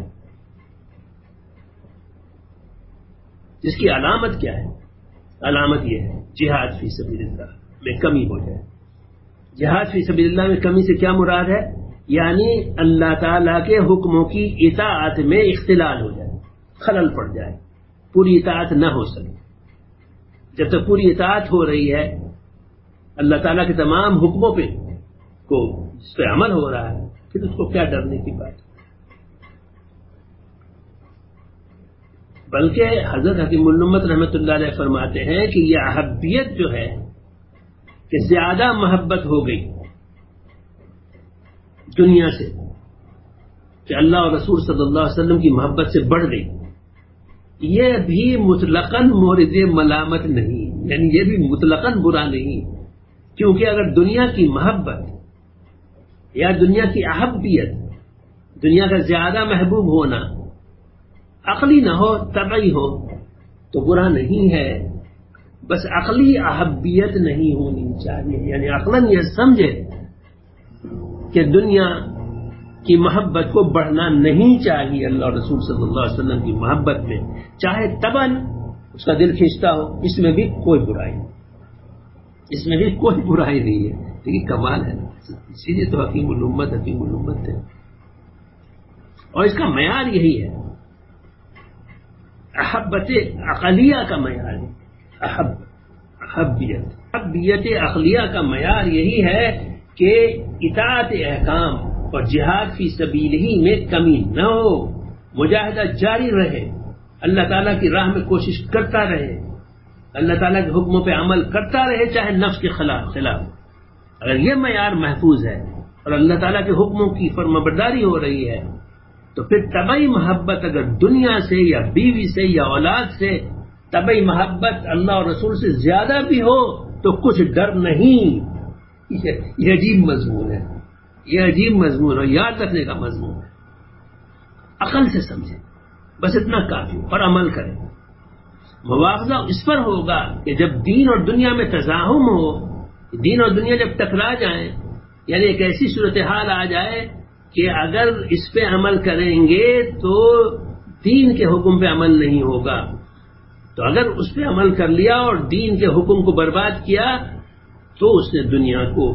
A: جس کی علامت کیا ہے؟ علامت یہ ہے جہاد فی سبیل اللہ میں کمی ہو جائے. جہاد فی سبیل اللہ میں کمی سے کیا مراد ہے؟ یعنی اللہ تعالیٰ کے حکموں کی اطاعت میں اختلال ہو جائے، خلل پڑ جائے، پوری اطاعت نہ ہو سکے. جب تک پوری اطاعت ہو رہی ہے اللہ تعالیٰ کے تمام حکموں پہ کو اس پہ عمل ہو رہا ہے، پھر اس کو کیا ڈرنے کی بات. بلکہ حضرت حکیم الامت رحمۃ اللہ علیہ فرماتے ہیں کہ یہ احبیت جو ہے کہ زیادہ محبت ہو گئی دنیا سے کہ اللہ اور رسول صلی اللہ علیہ وسلم کی محبت سے بڑھ گئی، یہ بھی مطلقاً مورد ملامت نہیں، یعنی یہ بھی مطلقاً برا نہیں. کیونکہ اگر دنیا کی محبت یا دنیا کی احبیت، دنیا کا زیادہ محبوب ہونا عقلی نہ ہو، طبعی ہو تو برا نہیں ہے. بس عقلی احبیت نہیں ہونی چاہیے، یعنی عقلاً یہ سمجھے کہ دنیا کی محبت کو بڑھنا نہیں چاہیے اللہ رسول صلی اللہ علیہ وسلم کی محبت میں، چاہے طبعاً اس کا دل کھینچتا ہو، اس میں بھی کوئی برائی نہیں، اس میں بھی کوئی برائی نہیں ہے. لیکن کمال ہے، اسی لیے تو حکیم الامت ہے. اور اس کا معیار یہی ہے، احبت عقلیہ کا معیار ہے. احبیت عقلیہ کا معیار یہی ہے کہ اطاعت احکام اور جہاد فی سبیل ہی میں کمی نہ ہو، مجاہدہ جاری رہے، اللہ تعالیٰ کی راہ میں کوشش کرتا رہے، اللہ تعالیٰ کے حکموں پہ عمل کرتا رہے چاہے نفس کے خلاف. اگر یہ معیار محفوظ ہے اور اللہ تعالیٰ کے حکموں کی فرمانبرداری ہو رہی ہے تو پھر طبعی محبت اگر دنیا سے یا بیوی سے یا اولاد سے طبعی محبت اللہ اور رسول سے زیادہ بھی ہو تو کچھ ڈر نہیں. یہ عجیب مضمون ہے، یہ عجیب مضمون اور یاد رکھنے کا مضمون ہے. عقل سے سمجھیں، بس اتنا کافی اور عمل کریں. مواخذہ اس پر ہوگا کہ جب دین اور دنیا میں تزاحم ہو، دین اور دنیا جب ٹکرا جائیں، یعنی ایک ایسی صورتحال آ جائے کہ اگر اس پہ عمل کریں گے تو دین کے حکم پہ عمل نہیں ہوگا، تو اگر اس پہ عمل کر لیا اور دین کے حکم کو برباد کیا تو اس نے دنیا کو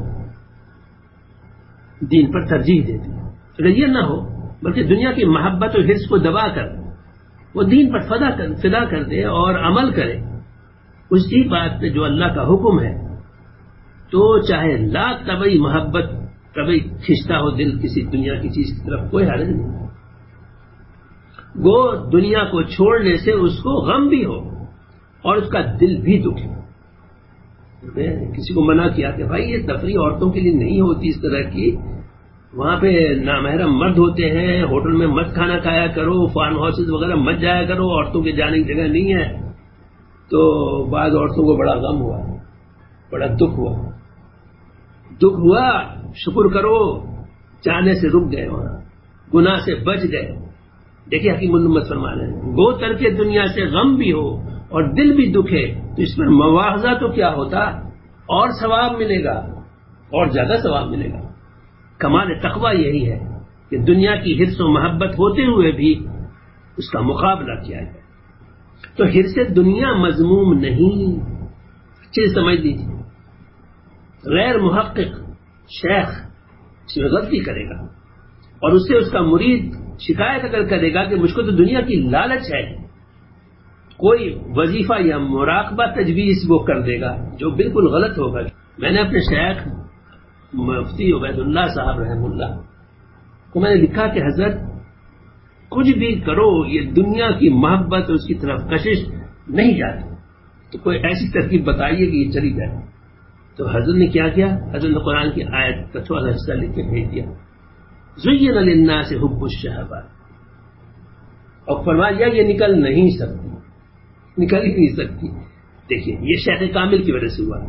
A: دین پر ترجیح دے دی. اگر یہ نہ ہو بلکہ دنیا کی محبت اور حرص کو دبا کر وہ دین پر فدا کر دے اور عمل کرے اسی بات پہ جو اللہ کا حکم ہے، تو چاہے لاکھ طبعی محبت کبھی کھنچتا ہو دل کسی دنیا کی چیز کی طرف، کوئی حرج نہیں. وہ دنیا کو چھوڑنے سے اس کو غم بھی ہو اور اس کا دل بھی دکھے. کسی کو منع کیا کہ بھائی یہ تفریح عورتوں کے لیے نہیں ہوتی اس طرح کی، وہاں پہ نامحرم مرد ہوتے ہیں، ہوٹل میں مت کھانا کھایا کرو، فارم ہاؤسز وغیرہ مت جایا کرو، عورتوں کے جانے کی جگہ نہیں ہے. تو بعض عورتوں کو بڑا غم ہوا، بڑا دکھ ہوا. شکر کرو جانے سے رک گئے، وہاں گناہ سے بچ گئے. دیکھیے حکیم الامت فرما رہے ہیں گو ترک دنیا سے غم بھی ہو اور دل بھی دکھے تو اس پر مواخذہ تو کیا ہوتا، اور ثواب ملے گا، اور زیادہ ثواب ملے گا. کمال تقویٰ یہی ہے کہ دنیا کی حرص و محبت ہوتے ہوئے بھی اس کا مقابلہ کیا جائے. تو حرص دنیا مذموم نہیں، چیز سمجھ لیجیے. غیر محقق شیخ اس میں غلطی کرے گا اور اس سے اس کا مرید شکایت اگر کرے گا کہ مجھ کو تو دنیا کی لالچ ہے، کوئی وظیفہ یا مراقبہ تجویز وہ کر دے گا جو بالکل غلط ہوگا. میں نے اپنے شیخ مفتی عبید اللہ صاحب رحم اللہ کو میں نے لکھا کہ حضرت کچھ بھی کرو یہ دنیا کی محبت اور اس کی طرف کشش نہیں جاتی، تو کوئی ایسی ترکیب بتائیے کہ یہ چلی جائے. تو حضرت نے کیا کیا، حضرت نے قرآن کی آیت کا تھوڑا سا حصہ لکھ کے بھیج دیا، زین للناس حب الشہوات، اور فرمایا یہ نکل نہیں سکتی، نکل ہی نہیں سکتی. دیکھیے یہ شیخ کامل کی وجہ سے ہوا،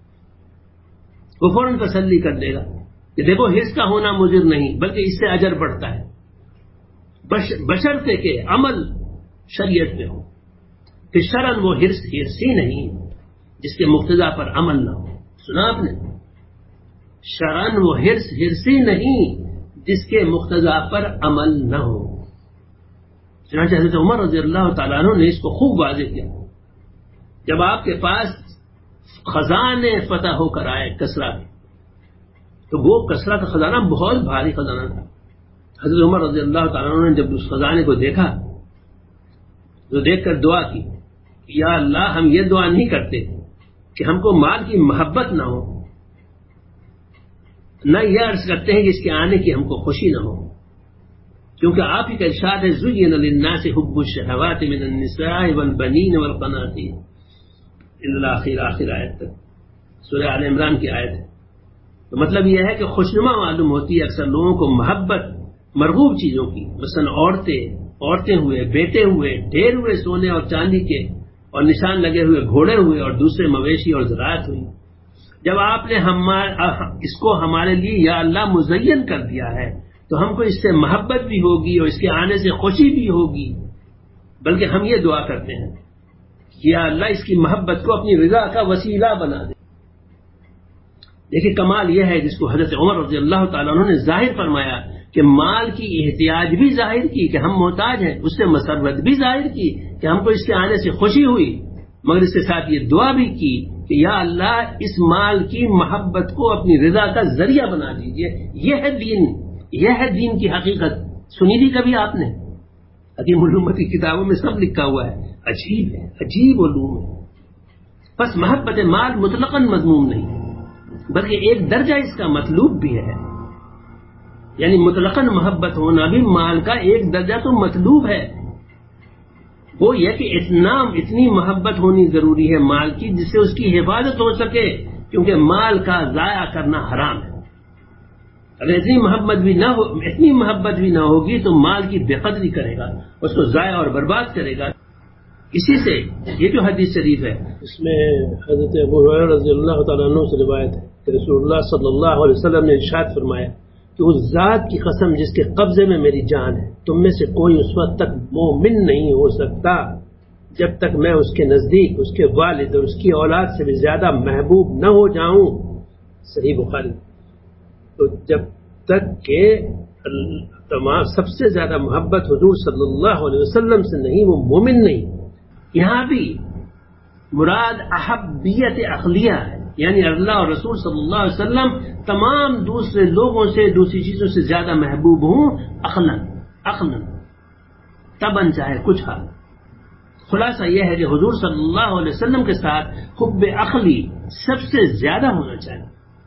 A: وہ فوراً تسلی کر دے گا کہ دیکھو حرص کا ہونا مضر نہیں بلکہ اس سے اجر بڑھتا ہے، بشرطے کہ عمل شریعت میں ہو. پھر شرعاً وہ حرص ہی نہیں جس کے مقتضا پر عمل نہ ہو. سنا آپ نے شرعن وہ ہرسی نہیں جس کے مقتضا پر عمل نہ ہو. چنانچہ حضرت عمر رضی اللہ تعالیٰ عنہ نے اس کو خوب واضح کیا. جب آپ کے پاس خزانے فتح ہو کر آئے کسرا کے، تو وہ کسرا کا خزانہ بہت بھاری خزانہ تھا. حضرت عمر رضی اللہ تعالیٰ عنہ نے جب اس خزانے کو دیکھا تو دیکھ کر دعا کی، یا اللہ ہم یہ دعا نہیں کرتے کہ ہم کو مال کی محبت نہ ہو، نہ یہ عرض کرتے ہیں کہ اس کے آنے کی ہم کو خوشی نہ ہو، کیونکہ آپ ہی کا ارشاد ہے زُيِّنَ لِلنَّاسِ حُبُّ الشَّهَوَاتِ مِنَ النِّسَاءِ وَالْبَنِينَ وَالْقَنَاطِيرِ آخر آیت تک، سورہ آل عمران کی آیت ہے. تو مطلب یہ ہے کہ خوشنما معلوم ہوتی ہے اکثر لوگوں کو محبت مرغوب چیزوں کی، مثلا عورتیں ہوئے، بیٹے ہوئے، ڈھیر ہوئے سونے اور چاندی کے اور نشان لگے ہوئے گھوڑے ہوئے اور دوسرے مویشی اور زراعت ہوئی. جب آپ نے اس کو ہمارے لیے یا اللہ مزین کر دیا ہے تو ہم کو اس سے محبت بھی ہوگی اور اس کے آنے سے خوشی بھی ہوگی. بلکہ ہم یہ دعا کرتے ہیں یا اللہ اس کی محبت کو اپنی رضا کا وسیلہ بنا دے. دیکھیں کمال یہ ہے جس کو حضرت عمر رضی اللہ تعالیٰ عنہ نے ظاہر فرمایا کہ مال کی احتیاج بھی ظاہر کی کہ ہم محتاج ہیں، اس سے مسرت بھی ظاہر کی کہ ہم کو اس کے آنے سے خوشی ہوئی، مگر اس کے ساتھ یہ دعا بھی کی کہ یا اللہ اس مال کی محبت کو اپنی رضا کا ذریعہ بنا دیجئے. یہ ہے دین کی حقیقت. سنی تھی کبھی آپ نے؟ حکیم علوم کی کتابوں میں سب لکھا ہوا ہے. عجیب ہے، عجیب علوم ہے. بس محبت مال مطلقاً مذموم نہیں بلکہ ایک درجہ اس کا مطلوب بھی ہے. یعنی مطلقاً محبت ہونا بھی مال کا ایک درجہ تو مطلوب ہے. وہ یہ کہ اتنی محبت ہونی ضروری ہے مال کی جس سے اس کی حفاظت ہو سکے، کیونکہ مال کا ضائع کرنا حرام ہے. اگر اتنی محبت بھی نہ ہوگی تو مال کی بے قدری کرے گا، اس کو ضائع اور برباد کرے گا. اسی سے یہ جو حدیث شریف ہے اس میں حضرت ابو ہریرہ رضی اللہ تعالیٰ عنہ سے روایت ہے کہ رسول اللہ صلی اللہ علیہ وسلم نے ارشاد فرمایا کہ اس ذات کی قسم جس کے قبضے میں میری جان ہے، تم میں سے کوئی اس وقت تک مومن نہیں ہو سکتا جب تک میں اس کے نزدیک اس کے والد اور اس کی اولاد سے بھی زیادہ محبوب نہ ہو جاؤں. صحیح بخاری. تو جب تک کہ سب سے زیادہ محبت حضور صلی اللہ علیہ وسلم سے نہیں وہ مومن نہیں. یہاں بھی مراد احبیت عقلیہ ہے، یعنی اللہ اور رسول صلی اللہ علیہ وسلم تمام دوسرے لوگوں سے دوسری چیزوں سے زیادہ محبوب ہوں عقلاً تباً چاہے کچھ حال. خلاصہ یہ ہے کہ حضور صلی اللہ علیہ وسلم کے ساتھ حب عقلی سب سے زیادہ ہونا چاہیے.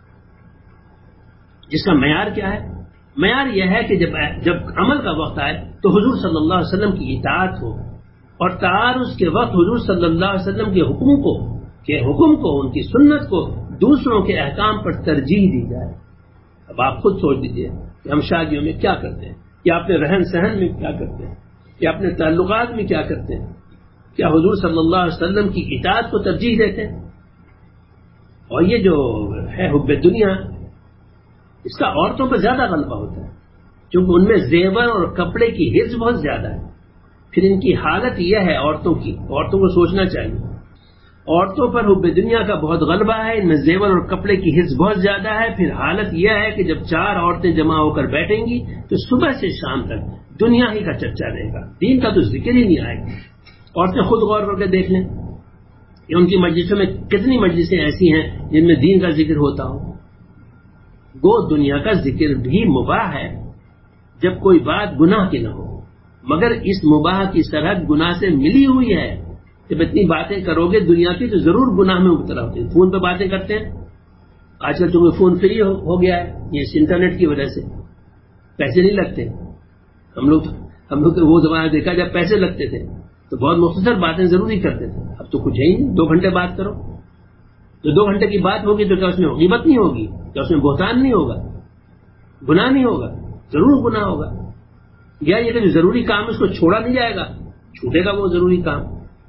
A: جس کا معیار کیا ہے؟ معیار یہ ہے کہ جب عمل کا وقت آئے تو حضور صلی اللہ علیہ وسلم کی اطاعت ہو، اور تعارض کے وقت حضور صلی اللہ علیہ وسلم کے حکم کو ان کی سنت کو دوسروں کے احکام پر ترجیح دی جائے. اب آپ خود سوچ لیجیے کہ ہم شادیوں میں کیا کرتے ہیں، یا اپنے رہن سہن میں کیا کرتے ہیں، یا اپنے تعلقات میں کیا کرتے ہیں. کیا حضور صلی اللہ علیہ وسلم کی اطاعت کو ترجیح دیتے ہیں؟ اور یہ جو ہے حب دنیا، اس کا عورتوں پر زیادہ غلبہ ہوتا ہے کیونکہ ان میں زیور اور کپڑے کی حرص بہت زیادہ ہے. پھر ان کی حالت یہ ہے عورتوں کو سوچنا چاہیے. عورتوں پر حب دنیا کا بہت غلبہ ہے، ان میں زیور اور کپڑے کی حرص بہت زیادہ ہے. پھر حالت یہ ہے کہ جب 4 عورتیں جمع ہو کر بیٹھیں گی تو صبح سے شام تک دنیا ہی کا چرچا رہے گا، دین کا تو ذکر ہی نہیں آئے گا. عورتیں خود غور کر کے دیکھ لیں کہ ان کی مجلسوں میں کتنی مجلسیں ایسی ہیں جن میں دین کا ذکر ہوتا ہو. گو دنیا کا ذکر بھی مباح ہے جب کوئی بات گناہ کی نہ ہو، مگر اس مباح کی سرحد گناہ سے ملی ہوئی ہے. جب اتنی باتیں کرو گے دنیا کی تو ضرور گناہ میں مبتلا ہوتے ہیں. فون پہ باتیں کرتے ہیں، آج کل تمہیں فون فری ہو گیا ہے، یہ اس انٹرنیٹ کی وجہ سے پیسے نہیں لگتے. ہم لوگ وہ زمانہ دیکھا جب پیسے لگتے تھے تو بہت مختصر باتیں ضروری کرتے تھے. اب تو کچھ ہے ہی نہیں، 2 گھنٹے بات کرو. جو 2 گھنٹے کی بات ہوگی تو کیا اس میں غیبت نہیں ہوگی؟ کیا اس میں بہتان نہیں ہوگا؟ گناہ نہیں ہوگا؟ ضرور گناہ ہوگا. یا یہ کہ جو ضروری کام اس کو چھوڑا نہیں جائے گا، چھوٹے گا وہ ضروری کام.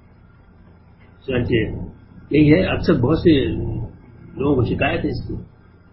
A: یہی ہے اکثر بہت سے لوگوں کو شکایت ہے اس کی.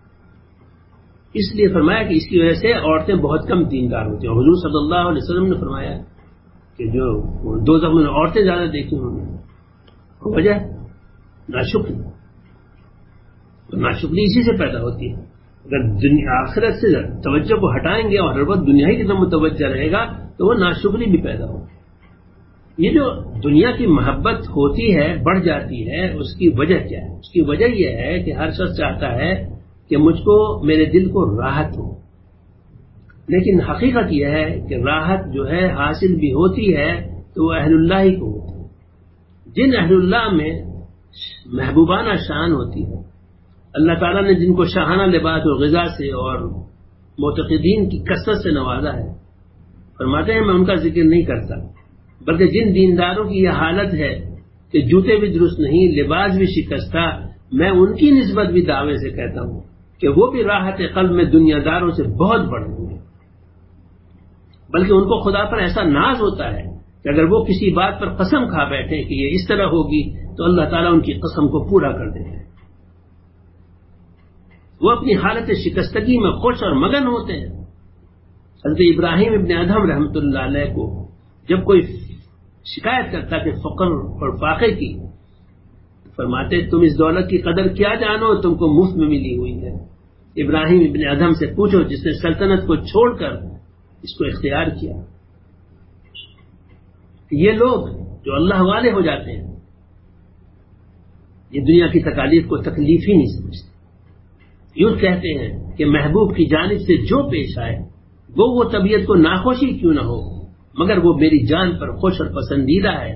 A: اس لیے فرمایا کہ اس کی وجہ سے عورتیں بہت کم دیندار ہوتی ہیں. حضور صلی اللہ علیہ وسلم نے فرمایا کہ جو دوزخ میں عورتیں زیادہ دیکھی انہوں نے، وجہ ناشکری. ناشکری اسی سے پیدا ہوتی ہے اگر آخرت سے توجہ کو ہٹائیں گے اور ہر وقت دنیا ہی کی طرف متوجہ رہے گا تو وہ ناشکری بھی پیدا ہوگی. یہ جو دنیا کی محبت ہوتی ہے بڑھ جاتی ہے اس کی وجہ کیا ہے؟ اس کی وجہ یہ ہے کہ ہر شخص چاہتا ہے کہ مجھ کو میرے دل کو راحت ہو، لیکن حقیقت یہ ہے کہ راحت جو ہے حاصل بھی ہوتی ہے تو وہ اہل اللہ ہی کو ہوتی ہے. جن اہل اللہ میں محبوبانہ شان ہوتی ہے، اللہ تعالیٰ نے جن کو شاہانہ لباس و غذا سے اور معتقدین کی کثرت سے نوازا ہے، فرماتے ہیں میں ان کا ذکر نہیں کرتا، بلکہ جن دینداروں کی یہ حالت ہے کہ جوتے بھی درست نہیں، لباس بھی شکستہ، میں ان کی نسبت بھی دعوے سے کہتا ہوں کہ وہ بھی راحت قلب میں دنیا داروں سے بہت بڑھ گئے. بلکہ ان کو خدا پر ایسا ناز ہوتا ہے کہ اگر وہ کسی بات پر قسم کھا بیٹھے کہ یہ اس طرح ہوگی تو اللہ تعالیٰ ان کی قسم کو پورا کر دیتے ہیں. وہ اپنی حالت شکستگی میں خوش اور مگن ہوتے ہیں. حضرت ابراہیم ابن ادہم رحمۃ اللہ علیہ کو جب کوئی شکایت کرتا کہ فقر اور فاقے کی، فرماتے تم اس دولت کی قدر کیا جانو، تم کو مفت میں ملی ہوئی ہے. ابراہیم ابن ادہم سے پوچھو جس نے سلطنت کو چھوڑ کر اس کو اختیار کیا. یہ لوگ جو اللہ والے ہو جاتے ہیں یہ دنیا کی تکالیف کو تکلیف ہی نہیں سمجھتے. یوں کہتے ہیں کہ محبوب کی جانب سے جو پیش آئے وہ طبیعت کو ناخوشی کیوں نہ ہو مگر وہ میری جان پر خوش اور پسندیدہ ہے.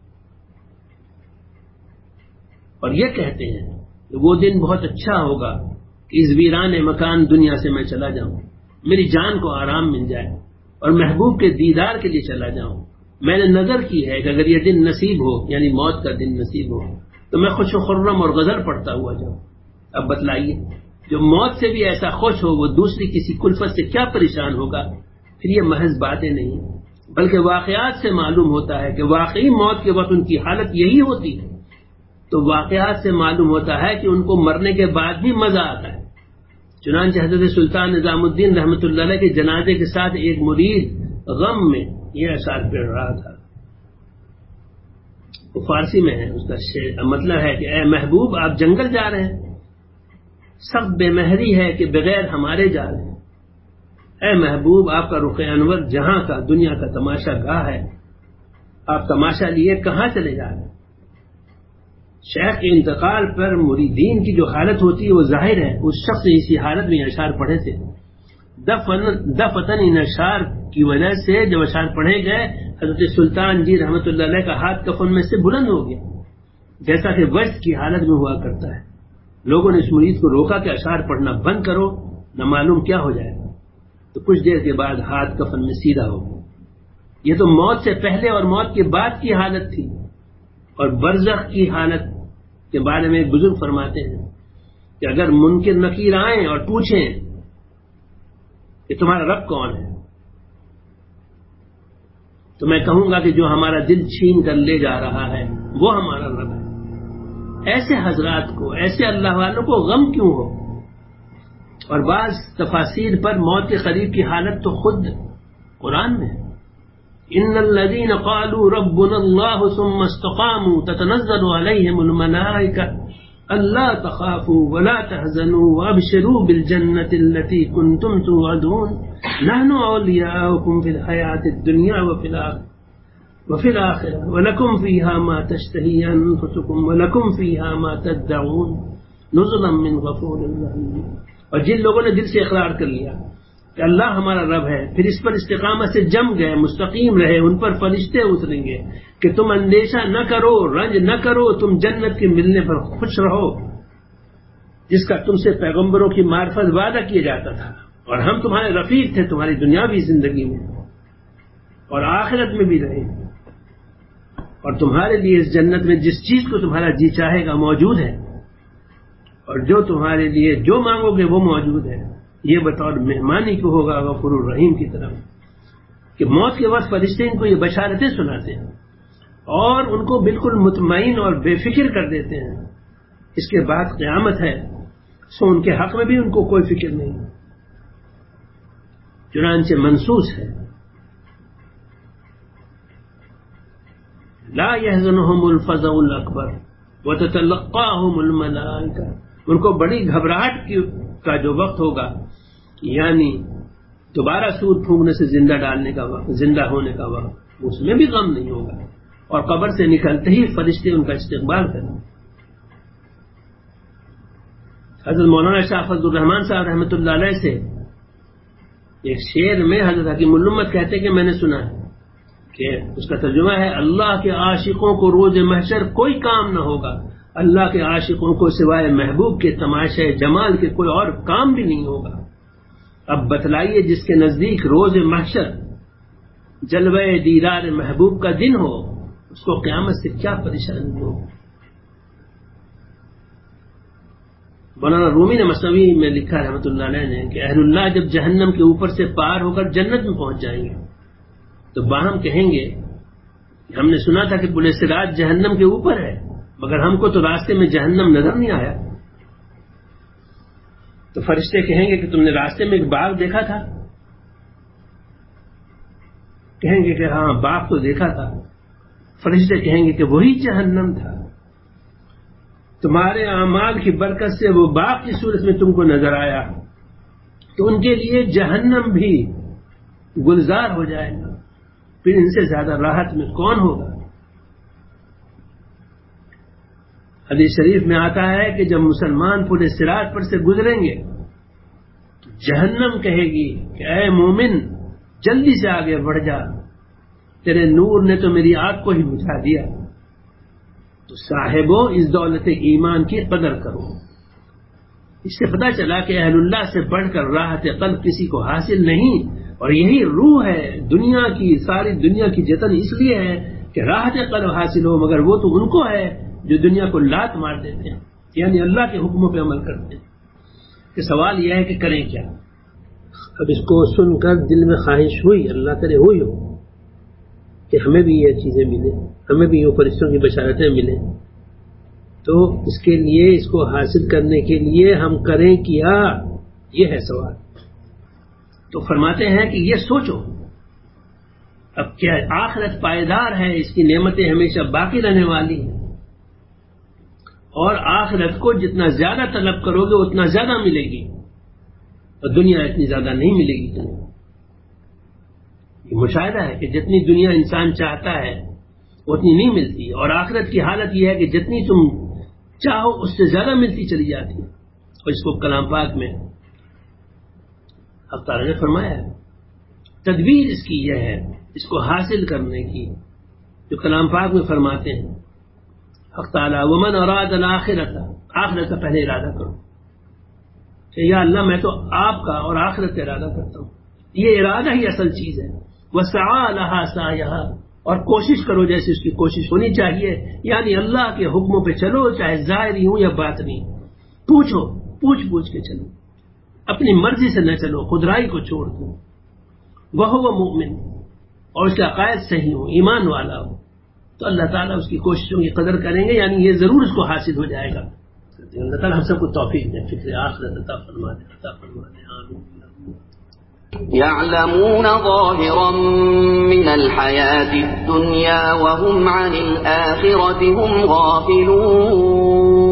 A: اور یہ کہتے ہیں کہ وہ دن بہت اچھا ہوگا کہ اس ویران مکان دنیا سے میں چلا جاؤں، میری جان کو آرام مل جائے اور محبوب کے دیدار کے لیے چلا جاؤں. میں نے نظر کی ہے کہ اگر یہ دن نصیب ہو، یعنی موت کا دن نصیب ہو، تو میں خوش و خرم اور غزل پڑھتا ہوا جاؤں. اب بتلائیے جو موت سے بھی ایسا خوش ہو وہ دوسری کسی کلفت سے کیا پریشان ہوگا؟ پھر یہ محض باتیں نہیں بلکہ واقعات سے معلوم ہوتا ہے کہ واقعی موت کے وقت ان کی حالت یہی ہوتی ہے. تو واقعات سے معلوم ہوتا ہے کہ ان کو مرنے کے بعد بھی مزہ آتا ہے. چنانچہ حضرت سلطان نظام الدین رحمۃ اللہ علیہ کے جنازے کے ساتھ ایک مرید غم میں یہ اشعار پڑھ رہا تھا. وہ فارسی میں ہے، اس کا مطلب ہے کہ اے محبوب آپ جنگل جا رہے ہیں، سخت بے مہری ہے کہ بغیر ہمارے جا رہے ہیں. اے محبوب آپ کا رخ انور جہاں کا دنیا کا تماشا گاہ ہے، آپ تماشا لیے کہاں چلے جا رہے ہیں. شیخ کے انتقال پر مریدین کی جو حالت ہوتی ہے وہ ظاہر ہے. اس شخص نے اسی حالت میں اشعار پڑھے تھے. دفتن ان اشعار کی وجہ سے جب اشعار پڑھے گئے حضرت سلطان جی رحمۃ اللہ علیہ کا ہاتھ کفن میں سے بلند ہو گیا جیسا کہ وجد کی حالت میں ہوا کرتا ہے. لوگوں نے اس مرید کو روکا کہ اشعار پڑھنا بند کرو، نہ معلوم کیا ہو جائے گا. تو کچھ دیر کے بعد ہاتھ کفن میں سیدھا ہو گیا. یہ تو موت سے پہلے اور موت کے بعد کی حالت تھی. اور برزخ کی حالت کے بارے میں ایک بزرگ فرماتے ہیں کہ اگر منکر نکیر آئیں اور پوچھیں کہ تمہارا رب کون ہے تو میں کہوں گا کہ جو ہمارا دل چھین کر لے جا رہا ہے وہ ہمارا رب ہے. ایسے حضرات کو، ایسے اللہ والوں کو غم کیوں ہو؟ اور بعض تفاسیر پر موت کے قریب کی حالت تو خود قرآن میں ہے. ان الذين قالوا ربنا الله ثم استقاموا تتنزل عليهم الملائكة الا تخافوا ولا تحزنوا وابشروا بالجنة التي كنتم توعدون نحن اولياؤكم في الحياة الدنيا وفي الآخرة ولكم فيها ما تشتهي انفسكم ولكم فيها ما تدعون نزلا من غفور رحيم. اور جن لوگوں نے دل سے اقرار کر لیا کہ اللہ ہمارا رب ہے، پھر اس پر استقامت سے جم گئے، مستقیم رہے، ان پر فرشتے اتریں گے کہ تم اندیشہ نہ کرو، رنج نہ کرو، تم جنت کے ملنے پر خوش رہو جس کا تم سے پیغمبروں کی معرفت وعدہ کیا جاتا تھا، اور ہم تمہارے رفیق تھے تمہاری دنیاوی زندگی میں اور آخرت میں بھی رہے، اور تمہارے لیے اس جنت میں جس چیز کو تمہارا جی چاہے گا موجود ہے، اور جو تمہارے لیے جو مانگو گے وہ موجود ہے. یہ بطور مہمانی کو ہوگا غفور الرحیم کی طرف کہ موت کے وقت فرشتے ان کو یہ بشارتیں سناتے ہیں اور ان کو بالکل مطمئن اور بے فکر کر دیتے ہیں. اس کے بعد قیامت ہے، سو ان کے حق میں بھی ان کو کوئی فکر نہیں. چنانچہ منصوص ہے لا يحزنهم الفزع الاکبر وتتلقاهم الملائکہ. ان کو بڑی گھبراہٹ کی کا جو وقت ہوگا، یعنی دوبارہ سور پھونکنے سے زندہ ڈالنے کا وقت، زندہ ہونے کا وقت، اس میں بھی غم نہیں ہوگا، اور قبر سے نکلتے ہی فرشتے ان کا استقبال کریں. حضرت مولانا شاہ فضل الرحمان صاحب رحمۃ اللہ علیہ سے ایک شعر میں حضرت حکیم الامت کہتے ہیں کہ میں نے سنا ہے کہ اس کا ترجمہ ہے، اللہ کے عاشقوں کو روز محشر کوئی کام نہ ہوگا، اللہ کے عاشقوں کو سوائے محبوب کے تماشے جمال کے کوئی اور کام بھی نہیں ہوگا. اب بتلائیے جس کے نزدیک روز محشر جلوہ دیدار محبوب کا دن ہو، اس کو قیامت سے کیا پریشانی ہو. مولانا رومی نے مثنوی میں لکھا رحمۃ اللہ علیہ نے کہ اہل اللہ جب جہنم کے اوپر سے پار ہو کر جنت میں پہنچ جائیں گے تو باہم کہیں گے ہم نے سنا تھا کہ پل صراط جہنم کے اوپر ہے، مگر ہم کو تو راستے میں جہنم نظر نہیں آیا. تو فرشتے کہیں گے کہ تم نے راستے میں ایک باغ دیکھا تھا؟ کہیں گے کہ ہاں باغ تو دیکھا تھا. فرشتے کہیں گے کہ وہی جہنم تھا، تمہارے اعمال کی برکت سے وہ باغ کی صورت میں تم کو نظر آیا. تو ان کے لیے جہنم بھی گلزار ہو جائے گا، پھر ان سے زیادہ راحت میں کون ہوگا. حدیث شریف میں آتا ہے کہ جب مسلمان پورے صراط پر سے گزریں گے تو جہنم کہے گی کہ اے مومن جلدی سے آگے بڑھ جا، تیرے نور نے تو میری آگ کو ہی بجھا دیا. تو صاحبو اس دولت ایمان کی قدر کرو. اس سے پتہ چلا کہ اہل اللہ سے بڑھ کر راحت قلب کسی کو حاصل نہیں، اور یہی روح ہے دنیا کی. ساری دنیا کی جتن اس لیے ہے کہ راحت قلب حاصل ہو، مگر وہ تو ان کو ہے جو دنیا کو لات مار دیتے ہیں، یعنی اللہ کے حکموں پہ عمل کرتے ہیں. کہ سوال یہ ہے کہ کریں کیا. اب اس کو سن کر دل میں خواہش ہوئی، اللہ کرے ہوئی ہو، کہ ہمیں بھی یہ چیزیں ملیں، ہمیں بھی یہ فرشتوں کی بشارتیں ملیں. تو اس کے لیے، اس کو حاصل کرنے کے لیے ہم کریں کیا، یہ ہے سوال. تو فرماتے ہیں کہ یہ سوچو اب کیا آخرت پائیدار ہے، اس کی نعمتیں ہمیشہ باقی رہنے والی ہیں، اور آخرت کو جتنا زیادہ طلب کرو گے اتنا زیادہ ملے گی، اور دنیا اتنی زیادہ نہیں ملے گی تمہیں. یہ مشاہدہ ہے کہ جتنی دنیا انسان چاہتا ہے اتنی نہیں ملتی، اور آخرت کی حالت یہ ہے کہ جتنی تم چاہو اس سے زیادہ ملتی چلی جاتی ہے. اور اس کو کلام پاک میں اللہ تعالیٰ نے فرمایا ہے. تدبیر اس کی یہ ہے، اس کو حاصل کرنے کی، جو کلام پاک میں فرماتے ہیں حق تعالیٰ ومن اراد الآخرۃ، آخرت کا پہلے ارادہ کرو کہ یا اللہ میں تو آپ کا اور آخرت کا ارادہ کرتا ہوں. یہ ارادہ ہی اصل چیز ہے. وسعى لها سعيها، اور کوشش کرو جیسے اس کی کوشش ہونی چاہیے، یعنی اللہ کے حکموں پہ چلو، چاہے ظاہری ہوں یا باطنی. پوچھو، پوچھ کے چلو، اپنی مرضی سے نہ چلو، خودرائی کو چھوڑ دو. وهو مؤمن، اور اس کے عقائد صحیح ہو، ایمان والا ہو، تو اللہ تعالیٰ اس کی کوششوں کی قدر کریں گے، یعنی یہ ضرور اس کو حاصل ہو جائے گا. اللہ تعالیٰ ہم سب کو توفیق دے، فکر آخرت عطا فرما دے. آمین.
B: يعلمون ظاهرا من الحياة الدنيا وهم عن الآخرة هم غافلون.